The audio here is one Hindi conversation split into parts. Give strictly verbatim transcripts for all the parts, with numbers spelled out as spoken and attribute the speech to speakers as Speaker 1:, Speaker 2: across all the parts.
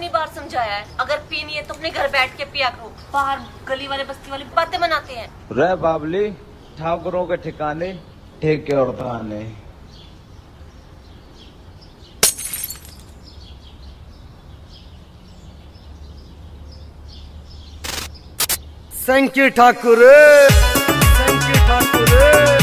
Speaker 1: कितनी बार समझाया है, अगर पीनी है तो अपने घर बैठ के पिया करो, बाहर गली वाले बस्ती वाली बातें बनाते हैं।
Speaker 2: रे बाबली, ठाकुरों के ठिकाने ठेके और ताने।
Speaker 3: Thank you Thakur, thank you Thakur.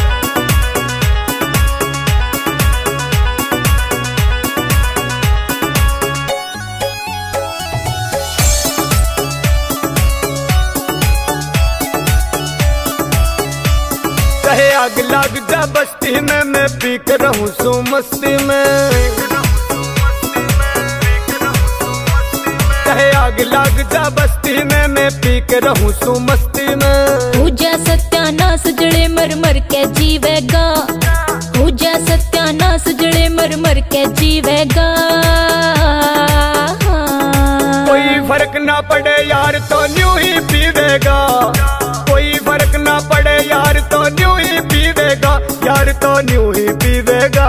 Speaker 3: चाहे आग लग जा बस्ती में, मैं पी कर रहूं सो मस्ती में। चाहे आग लग जा बस्ती में, मैं पी के रहूं सो मस्ती में।
Speaker 4: पूजा सत्यानाश जड़े मर मर के जीवेगा, पूजा सत्यानाश जड़े मर मर के जीवेगा।
Speaker 3: कोई फर्क ना पड़े यार तो न्यू ही पीवेगा, कोई फर्क ना पड़े यार तो न्यू ही पीवेगा, यार तो न्यू ही पीवेगा।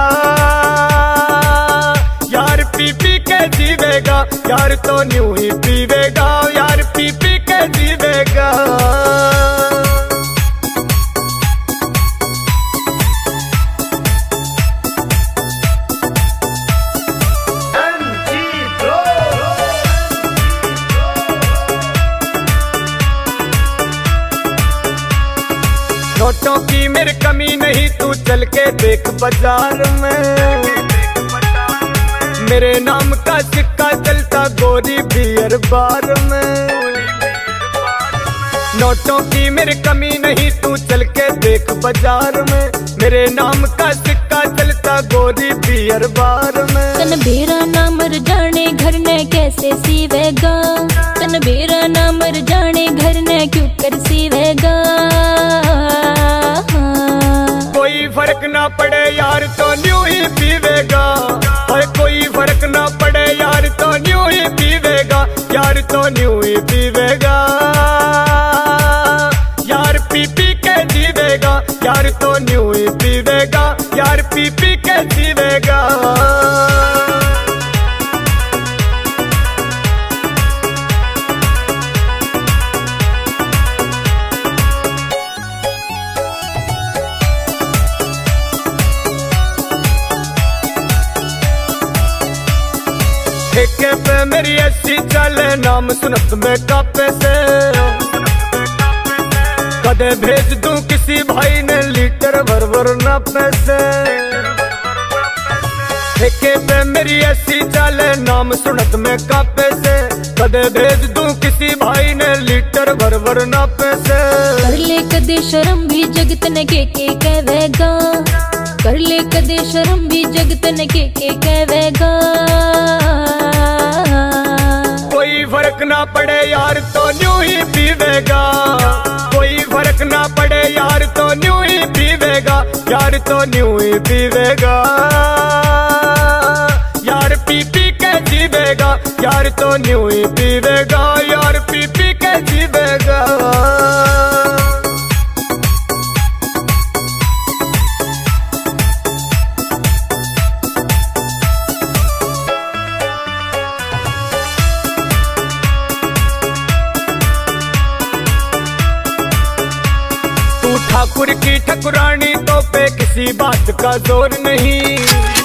Speaker 3: यार पी पी के जीवेगा, यार तो न्यू ही पीवेगा, यार पी पी के जीवेगा। नोटों की मेरी कमी नहीं, तू चल के देख बाजार में। मेरे नाम का सिक्का चलता गोरी बियर बार में। नोटों की मेरी कमी नहीं, तू चल के देख बाजार में। मेरे नाम का सिक्का चलता गोरी बियर बार में।
Speaker 4: तन बेरा ना मर जाने घर ने कैसे सीवेगा, तन बेरा ना मर जाने घर ने क्यों कर सीवेगा।
Speaker 3: कोई फर्क ना पड़े यार तो न्यू ही पीवेगा, और कोई फर्क ना पड़े यार तो न्यू ही पीवेगा, यार तो न्यू ही पीवेगा। यार पी पी के जीवेगा, यार तो न्यू ही पीवेगा, यार पी पी के जीवेगा। ठेके पे मेरी ऐसी चले, नाम सुनत में कापे से। कदे भेज दूं किसी भाई ने लीटर भर भर ना पैसे। ठेके पे मेरी ऐसी चले, नाम सुनत में कापे से। कदे भेज दूं किसी भाई ने लीटर भर भर ना पैसे।
Speaker 4: कर ले कदे शर्म भी जगत ने के के कहवेगा, कर ले कदे शर्म भी जगत ने के के कहवेगा।
Speaker 3: कोई फर्क ना पड़े यार तो न्यू ही पीवेगा, कोई फर्क ना पड़े यार तो न्यू ही पीवेगा, यार तो न्यू ही पीवेगा। यार पी पी के जीवेगा, यार तो न्यू ही पीवेगा, यार पी पी के जीवेगा। ठाकुर की ठकुरानी तो पे किसी बात का जोर नहीं।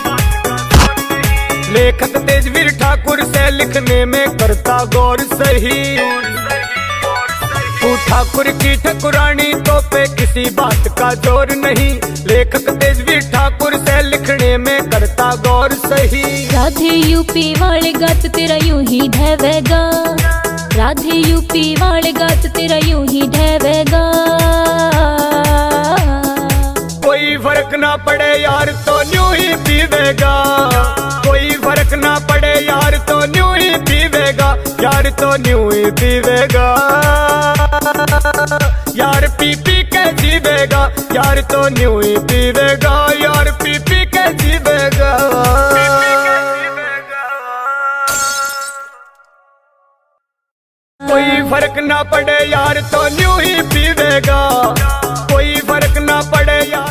Speaker 3: लेखक तेजवीर ठाकुर से लिखने में करता गौर सही। तू ठाकुर की ठकुरानी तो पे किसी बात का जोर नहीं। लेखक तेजवीर ठाकुर से लिखने में करता गौर सही।
Speaker 4: राधे यूपी वाले गात तेरा यूं ही ढहेगा, राधे यूपी वाले गात तेरा यूं ही ढहेगा।
Speaker 3: कोई फर्क ना पड़े यार तो न्यू ही पीवेगा, कोई फर्क ना पड़े यार तो न्यू ही पीवेगा, यार तो न्यू ही पीवेगा। यार पी पी के जीवेगा, यार तो न्यू ही पीवेगा, यार पी पी के जीवेगा। कोई फर्क ना पड़े यार तो न्यू ही पीवेगा, कोई फर्क ना पड़े यार।